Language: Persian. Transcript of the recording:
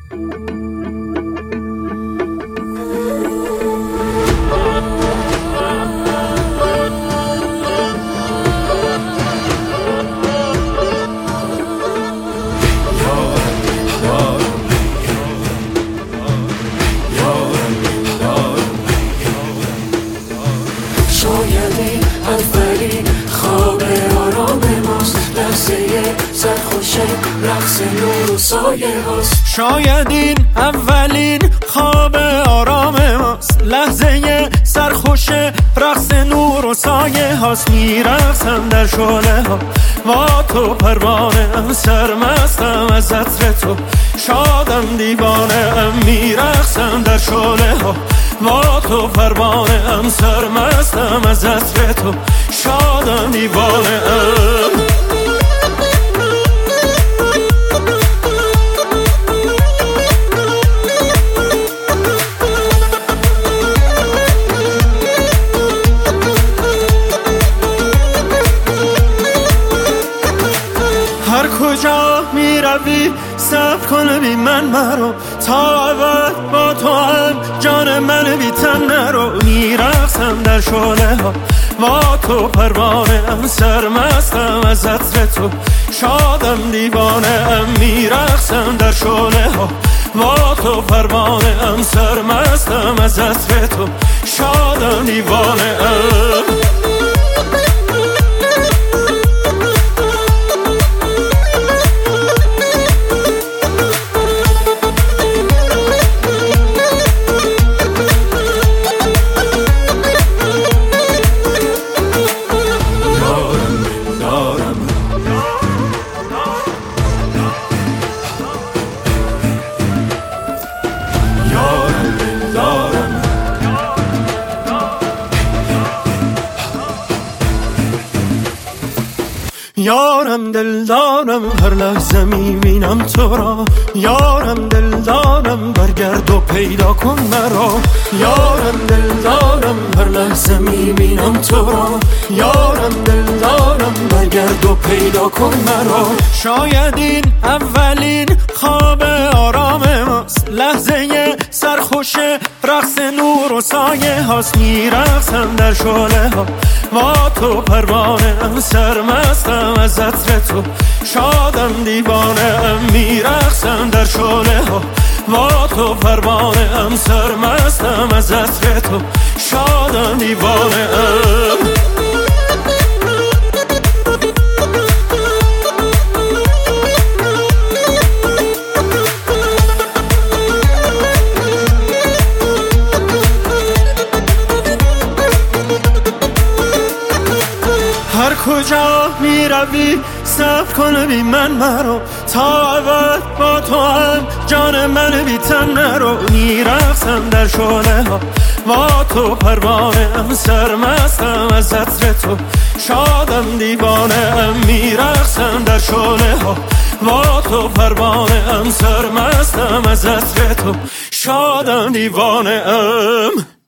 شایدی اولین خواب آرام ماست، لحظه سرخوش رقص نور و سایه هاست. شاید این اولین خواب آرام ماست، لحظه سرخوش رقص نور و سایه هاست. میرقصم در شعله ها با تو پروانه ام، سرمستم از عطر تو، شادم دیوانه ام. میرقصم در شعله ها با تو پروانه ام، سرمستم از عطر تو، شادم دیوانه ام. هر کجا می روی صبر کن بی من مرو، تا ابد با تو هم جان من بی تن نرو. میرقصم در شعله ها با تو پروانه ام، سرمستم از عطر تو، شادم دیوانه ام. میرقصم در شعله ها با تو پروانه ام، سرمستم از عطر تو، شادم دیوانه ام. یارم دلدارم هر لحظه میبینم تو را، یارم دلدارم برگرد و پیدا کن مرا. یارم دلدارم هر لحظه میبینم تو را، یارم دلدارم برگرد و پیدا کن مرا. شاید این اولین خواب آرام ماست، لحظه سرخوش رقص نور و سایه هاست. میرقصم در شعله ها با تو پروانه ام، سرمستم از عطر تو، شادم دیوانه ام. میرقصم در شعله ها با تو پروانه ام، سرمستم از عطر تو، شادم دیوانه ام. هر کجا می روی صبر کن بی من مرو، تا ابد با تو هم جان من بی تن نرو. میرقصم در شعله ها با تو پروانه ام، سرمستم از عطر تو، شادم دیوانه ام. میرقصم در شعله ها با تو پروانه ام، سرمستم از عطر تو، شادم دیوانه ام.